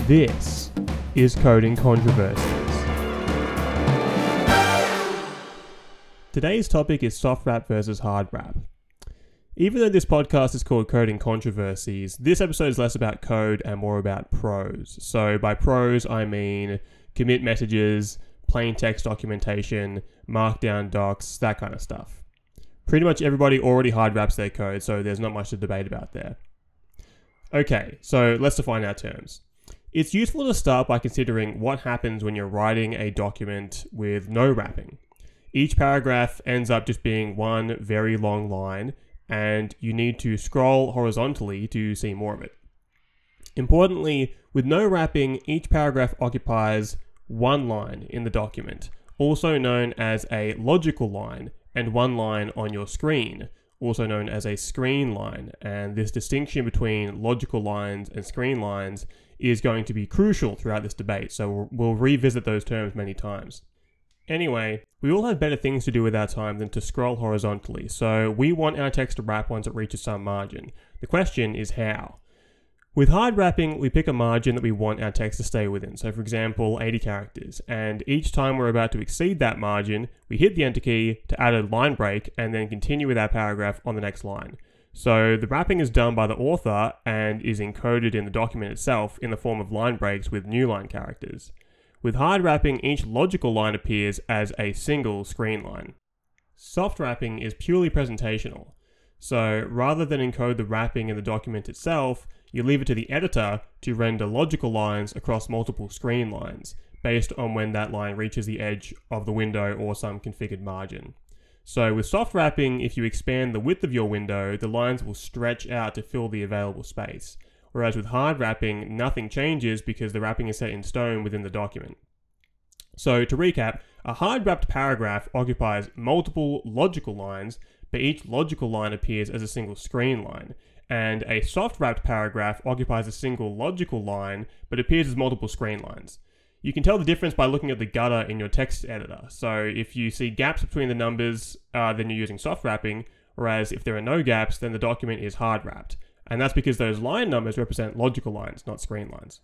This is Coding Controversies. Today's topic is soft rap versus hard rap. Even though this podcast is called Coding Controversies, this episode is less about code and more about prose. So by prose, I mean commit messages, plain text documentation, markdown docs, that kind of stuff. Pretty much everybody already hard raps their code, so there's not much to debate about there. Okay, so let's define our terms. It's useful to start by considering what happens when you're writing a document with no wrapping. Each paragraph ends up just being one very long line, and you need to scroll horizontally to see more of it. Importantly, with no wrapping, each paragraph occupies one line in the document, also known as a logical line, and one line on your screen, also known as a screen line. And this distinction between logical lines and screen lines is going to be crucial throughout this debate, so we'll revisit those terms many times. Anyway, we all have better things to do with our time than to scroll horizontally, so we want our text to wrap once it reaches some margin. The question is how. With hard wrapping, we pick a margin that we want our text to stay within, so for example, 80 characters, and each time we're about to exceed that margin, we hit the enter key to add a line break and then continue with our paragraph on the next line. So the wrapping is done by the author and is encoded in the document itself in the form of line breaks with new line characters. With hard wrapping, each logical line appears as a single screen line. Soft wrapping is purely presentational. So rather than encode the wrapping in the document itself, you leave it to the editor to render logical lines across multiple screen lines, based on when that line reaches the edge of the window or some configured margin. So with soft wrapping, if you expand the width of your window, the lines will stretch out to fill the available space. Whereas with hard wrapping, nothing changes because the wrapping is set in stone within the document. So to recap, a hard wrapped paragraph occupies multiple logical lines, but each logical line appears as a single screen line. And a soft wrapped paragraph occupies a single logical line, but appears as multiple screen lines. You can tell the difference by looking at the gutter in your text editor. So if you see gaps between the numbers, then you're using soft wrapping, whereas if there are no gaps, then the document is hard wrapped. And that's because those line numbers represent logical lines, not screen lines.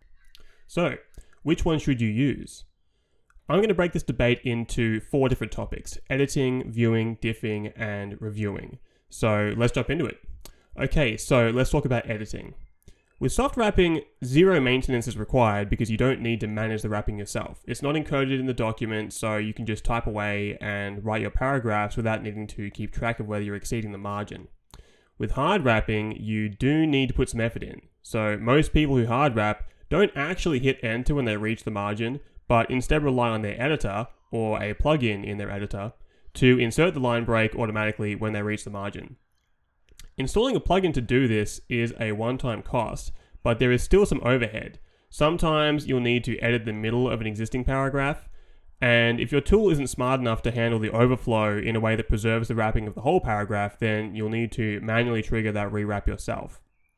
So, which one should you use? I'm going to break this debate into 4 different topics: editing, viewing, diffing, and reviewing. So let's jump into it. Okay, so let's talk about editing. With soft wrapping, zero maintenance is required because you don't need to manage the wrapping yourself. It's not encoded in the document, so you can just type away and write your paragraphs without needing to keep track of whether you're exceeding the margin. With hard wrapping, you do need to put some effort in. So most people who hard wrap don't actually hit enter when they reach the margin, but instead rely on their editor, or a plugin in their editor, to insert the line break automatically when they reach the margin. Installing a plugin to do this is a one-time cost, but there is still some overhead. Sometimes you'll need to edit the middle of an existing paragraph, and if your tool isn't smart enough to handle the overflow in a way that preserves the wrapping of the whole paragraph, then you'll need to manually trigger that rewrap yourself.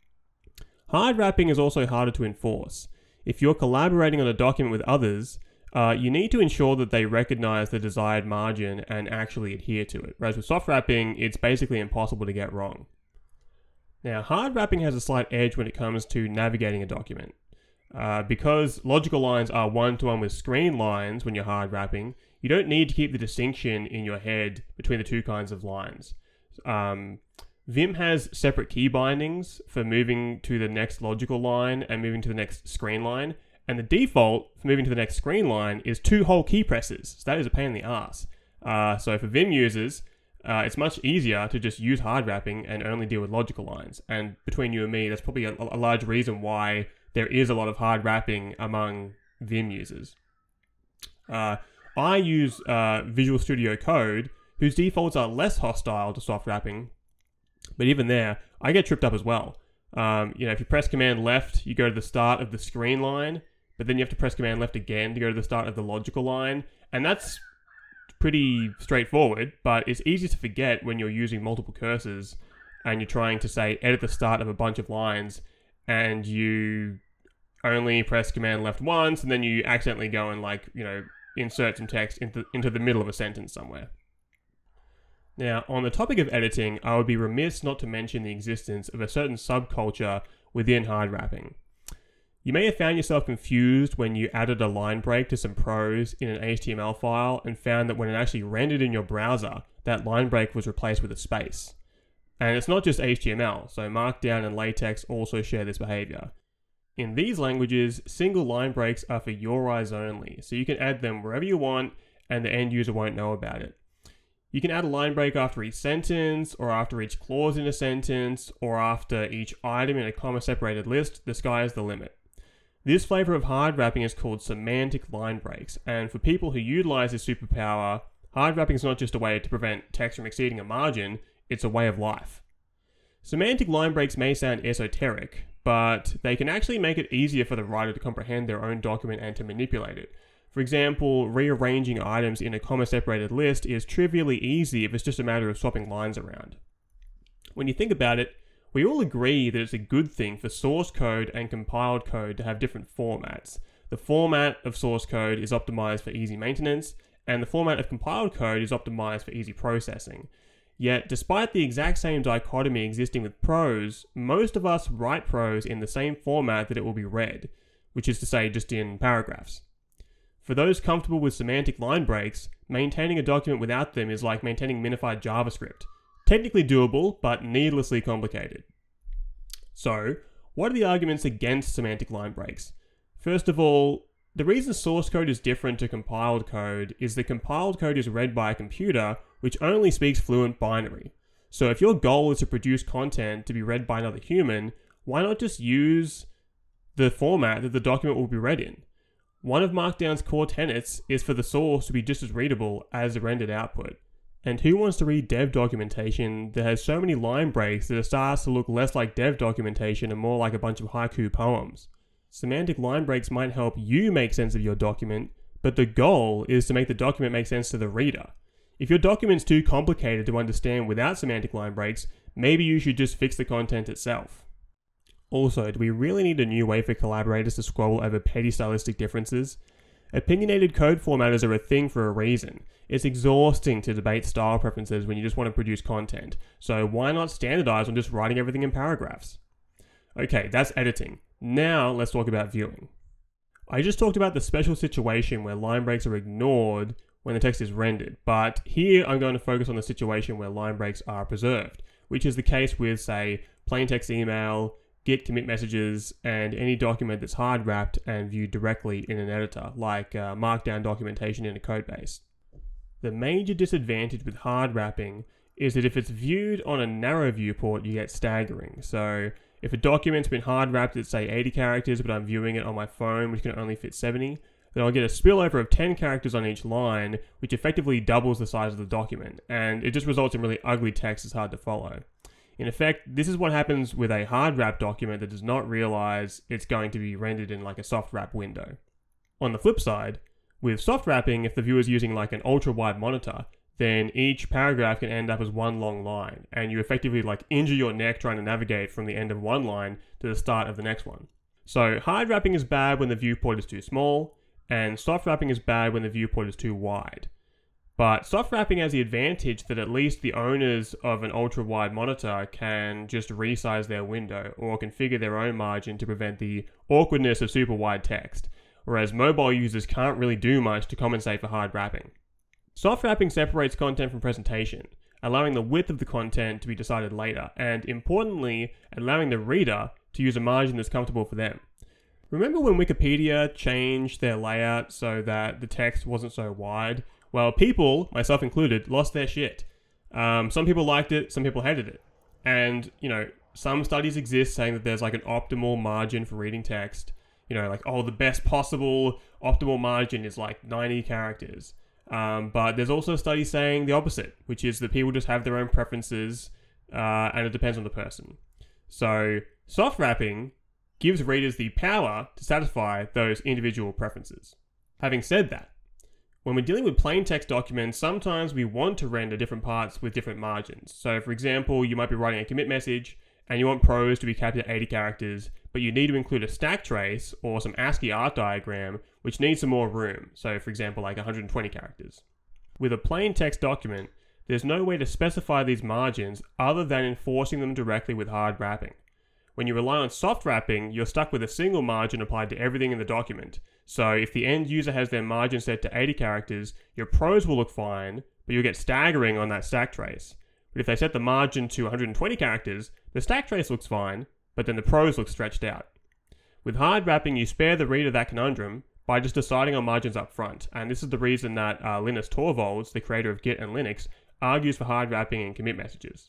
Hard wrapping is also harder to enforce. If you're collaborating on a document with others, you need to ensure that they recognize the desired margin and actually adhere to it. Whereas with soft wrapping, it's basically impossible to get wrong. Now, hard wrapping has a slight edge when it comes to navigating a document. Because logical lines are one-to-one with screen lines when you're hard wrapping, you don't need to keep the distinction in your head between the two kinds of lines. Vim has separate key bindings for moving to the next logical line and moving to the next screen line, and the default for moving to the next screen line is 2 whole key presses. So that is a pain in the ass. So for Vim users, it's much easier to just use hard wrapping and only deal with logical lines. And between you and me, that's probably a large reason why there is a lot of hard wrapping among Vim users. I use Visual Studio Code, whose defaults are less hostile to soft wrapping, but even there, I get tripped up as well. If you press Command left, you go to the start of the screen line, but then you have to press Command left again to go to the start of the logical line, and that's pretty straightforward, but it's easy to forget when you're using multiple cursors and you're trying to, say, edit the start of a bunch of lines, and you only press Command left once, and then you accidentally go and insert some text into the middle of a sentence somewhere. Now, on the topic of editing, I would be remiss not to mention the existence of a certain subculture within hard wrapping. You may have found yourself confused when you added a line break to some prose in an HTML file and found that when it actually rendered in your browser, that line break was replaced with a space. And it's not just HTML, so Markdown and LaTeX also share this behavior. In these languages, single line breaks are for your eyes only, so you can add them wherever you want and the end user won't know about it. You can add a line break after each sentence, or after each clause in a sentence, or after each item in a comma-separated list. The sky is the limit. This flavor of hard wrapping is called semantic line breaks, and for people who utilize this superpower, hard wrapping is not just a way to prevent text from exceeding a margin, it's a way of life. Semantic line breaks may sound esoteric, but they can actually make it easier for the writer to comprehend their own document and to manipulate it. For example, rearranging items in a comma-separated list is trivially easy if it's just a matter of swapping lines around. When you think about it, we all agree that it's a good thing for source code and compiled code to have different formats. The format of source code is optimized for easy maintenance, and the format of compiled code is optimized for easy processing. Yet, despite the exact same dichotomy existing with prose, most of us write prose in the same format that it will be read, which is to say just in paragraphs. For those comfortable with semantic line breaks, maintaining a document without them is like maintaining minified JavaScript. Technically doable, but needlessly complicated. So, what are the arguments against semantic line breaks? First of all, the reason source code is different to compiled code is that compiled code is read by a computer which only speaks fluent binary. So if your goal is to produce content to be read by another human, why not just use the format that the document will be read in? One of Markdown's core tenets is for the source to be just as readable as the rendered output. And who wants to read dev documentation that has so many line breaks that it starts to look less like dev documentation and more like a bunch of haiku poems? Semantic line breaks might help you make sense of your document, but the goal is to make the document make sense to the reader. If your document's too complicated to understand without semantic line breaks, maybe you should just fix the content itself. Also, do we really need a new way for collaborators to squabble over petty stylistic differences? Opinionated code formatters are a thing for a reason. It's exhausting to debate style preferences when you just want to produce content, so why not standardize on just writing everything in paragraphs? Okay, that's editing. Now let's talk about viewing. I just talked about the special situation where line breaks are ignored when the text is rendered, but here I'm going to focus on the situation where line breaks are preserved, which is the case with, say, plain text email, Git commit messages, and any document that's hard wrapped and viewed directly in an editor, like Markdown documentation in a codebase. The major disadvantage with hard wrapping is that if it's viewed on a narrow viewport, you get staggering. So if a document's been hard wrapped at say 80 characters, but I'm viewing it on my phone, which can only fit 70, then I'll get a spillover of 10 characters on each line, which effectively doubles the size of the document, and it just results in really ugly text that's hard to follow. In effect, this is what happens with a hard wrap document that does not realize it's going to be rendered in like a soft wrap window. On the flip side, with soft wrapping, if the viewer's using like an ultra wide monitor, then each paragraph can end up as one long line, and you effectively like injure your neck trying to navigate from the end of one line to the start of the next one. So hard wrapping is bad when the viewport is too small, and soft wrapping is bad when the viewport is too wide. But soft wrapping has the advantage that at least the owners of an ultra-wide monitor can just resize their window or configure their own margin to prevent the awkwardness of super wide text, whereas mobile users can't really do much to compensate for hard wrapping. Soft wrapping separates content from presentation, allowing the width of the content to be decided later, and importantly, allowing the reader to use a margin that's comfortable for them. Remember when Wikipedia changed their layout so that the text wasn't so wide? Well, people, myself included, lost their shit. Some people liked it, some people hated it. And, some studies exist saying that there's like an optimal margin for reading text. The best possible optimal margin is like 90 characters. But there's also studies saying the opposite, which is that people just have their own preferences, and it depends on the person. So, soft wrapping gives readers the power to satisfy those individual preferences. Having said that, when we're dealing with plain text documents, sometimes we want to render different parts with different margins. So for example, you might be writing a commit message and you want prose to be capped at 80 characters, but you need to include a stack trace or some ASCII art diagram, which needs some more room. So for example, like 120 characters. With a plain text document, there's no way to specify these margins other than enforcing them directly with hard wrapping. When you rely on soft wrapping, you're stuck with a single margin applied to everything in the document. So if the end user has their margin set to 80 characters, your prose will look fine, but you'll get staggering on that stack trace. But if they set the margin to 120 characters, the stack trace looks fine, but then the prose looks stretched out. With hard wrapping, you spare the reader that conundrum by just deciding on margins up front, and this is the reason that Linus Torvalds, the creator of Git and Linux, argues for hard wrapping in commit messages.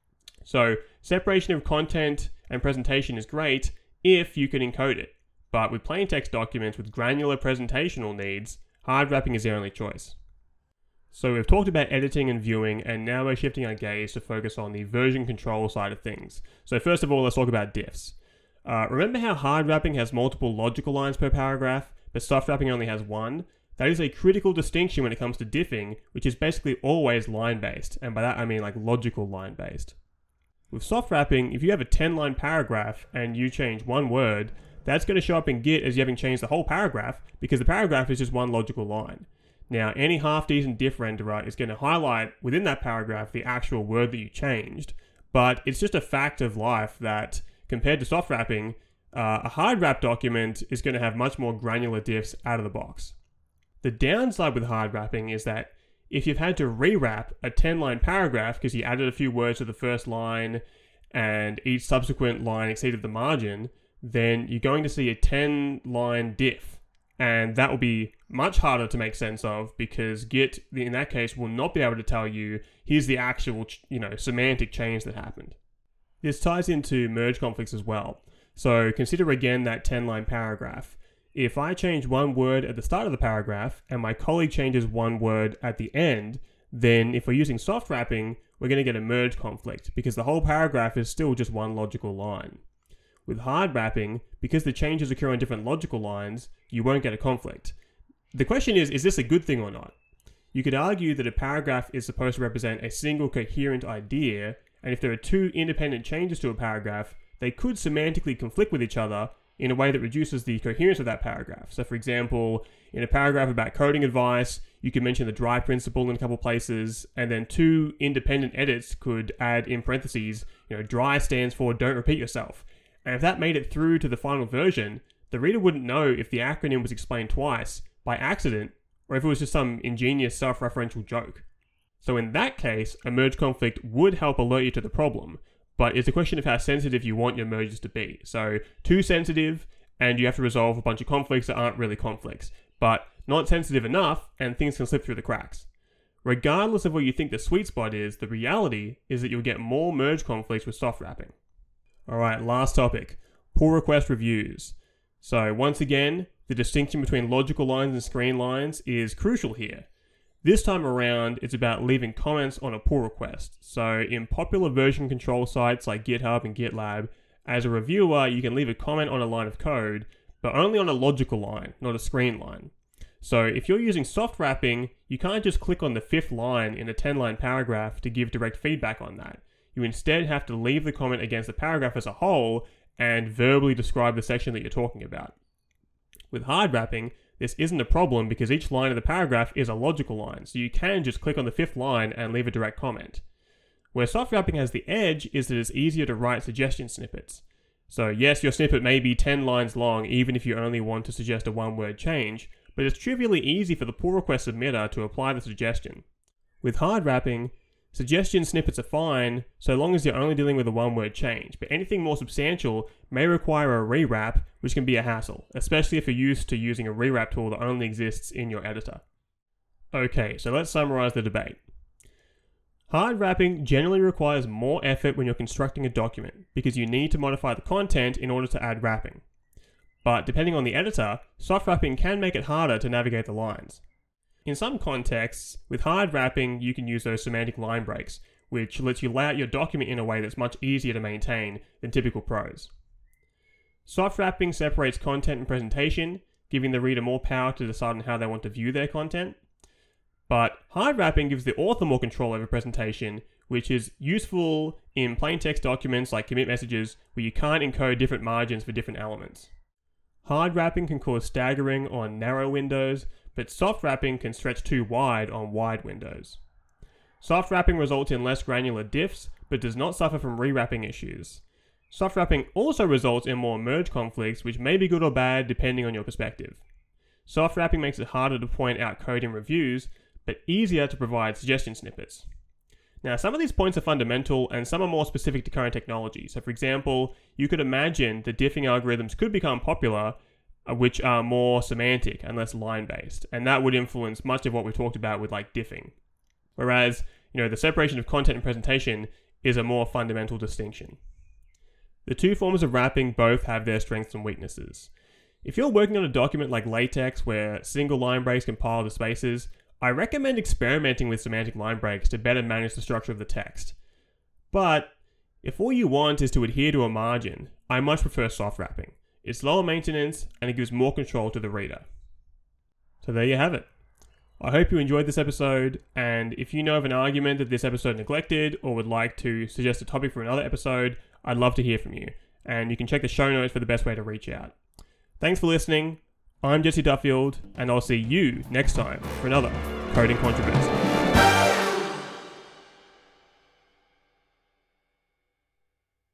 So separation of content and presentation is great if you can encode it, but with plain text documents with granular presentational needs, hard wrapping is the only choice. So we've talked about editing and viewing, and now we're shifting our gaze to focus on the version control side of things. So first of all, let's talk about diffs. Remember how hard wrapping has multiple logical lines per paragraph, but soft wrapping only has one? That is a critical distinction when it comes to diffing, which is basically always line-based, and by that I mean like logical line-based. With soft wrapping, if you have a 10-line paragraph and you change one word, that's going to show up in Git as you having changed the whole paragraph, because the paragraph is just one logical line. Now, any half-decent diff renderer is going to highlight within that paragraph the actual word that you changed, but it's just a fact of life that compared to soft wrapping, a hard wrap document is going to have much more granular diffs out of the box. The downside with hard wrapping is that if you've had to rewrap a 10-line paragraph because you added a few words to the first line and each subsequent line exceeded the margin, then you're going to see a 10-line diff. And that will be much harder to make sense of because Git, in that case, will not be able to tell you, here's the actual, semantic change that happened. This ties into merge conflicts as well. So consider again that 10-line paragraph. If I change one word at the start of the paragraph and my colleague changes one word at the end, then if we're using soft wrapping, we're going to get a merge conflict because the whole paragraph is still just one logical line. With hard wrapping, because the changes occur on different logical lines, you won't get a conflict. The question is this a good thing or not? You could argue that a paragraph is supposed to represent a single coherent idea, and if there are two independent changes to a paragraph, they could semantically conflict with each other in a way that reduces the coherence of that paragraph. So for example, in a paragraph about coding advice, you could mention the dry principle in a couple places, and then two independent edits could add in parentheses, dry stands for don't repeat yourself. And if that made it through to the final version, the reader wouldn't know if the acronym was explained twice by accident or if it was just some ingenious self-referential joke. So in that case, a merge conflict would help alert you to the problem, but it's a question of how sensitive you want your merges to be. So too sensitive and you have to resolve a bunch of conflicts that aren't really conflicts, but not sensitive enough and things can slip through the cracks. Regardless of what you think the sweet spot is, the reality is that you'll get more merge conflicts with soft wrapping. Alright, last topic, pull request reviews. So once again, the distinction between logical lines and screen lines is crucial here. This time around, it's about leaving comments on a pull request. So in popular version control sites like GitHub and GitLab, as a reviewer, you can leave a comment on a line of code, but only on a logical line, not a screen line. So if you're using soft wrapping, you can't just click on the 5th line in a 10-line paragraph to give direct feedback on that. You instead have to leave the comment against the paragraph as a whole and verbally describe the section that you're talking about. With hard wrapping, this isn't a problem because each line of the paragraph is a logical line, so you can just click on the 5th line and leave a direct comment. Where soft wrapping has the edge is that it's easier to write suggestion snippets. So yes, your snippet may be 10 lines long even if you only want to suggest a one-word change, but it's trivially easy for the pull request submitter to apply the suggestion. With hard wrapping, suggestion snippets are fine so long as you're only dealing with a one-word change, but anything more substantial may require a rewrap, which can be a hassle, especially if you're used to using a rewrap tool that only exists in your editor. Okay, so let's summarize the debate. Hard wrapping generally requires more effort when you're constructing a document because you need to modify the content in order to add wrapping. But depending on the editor, soft wrapping can make it harder to navigate the lines. In some contexts, with hard wrapping, you can use those semantic line breaks, which lets you lay out your document in a way that's much easier to maintain than typical prose. Soft wrapping separates content and presentation, giving the reader more power to decide on how they want to view their content. But hard wrapping gives the author more control over presentation, which is useful in plain text documents like commit messages where you can't encode different margins for different elements. Hard wrapping can cause staggering on narrow windows, but soft wrapping can stretch too wide on wide windows. Soft wrapping results in less granular diffs, but does not suffer from rewrapping issues. Soft wrapping also results in more merge conflicts, which may be good or bad depending on your perspective. Soft wrapping makes it harder to point out code in reviews, but easier to provide suggestion snippets. Now, some of these points are fundamental and some are more specific to current technology. So for example, you could imagine that diffing algorithms could become popular, which are more semantic and less line-based, and that would influence much of what we talked about with like diffing. Whereas, the separation of content and presentation is a more fundamental distinction. The two forms of wrapping both have their strengths and weaknesses. If you're working on a document like LaTeX where single line breaks can pile the spaces, I recommend experimenting with semantic line breaks to better manage the structure of the text. But if all you want is to adhere to a margin, I much prefer soft wrapping. It's lower maintenance and it gives more control to the reader. So there you have it. I hope you enjoyed this episode, and if you know of an argument that this episode neglected or would like to suggest a topic for another episode, I'd love to hear from you. And you can check the show notes for the best way to reach out. Thanks for listening. I'm Jesse Duffield, and I'll see you next time for another Coding Controversy.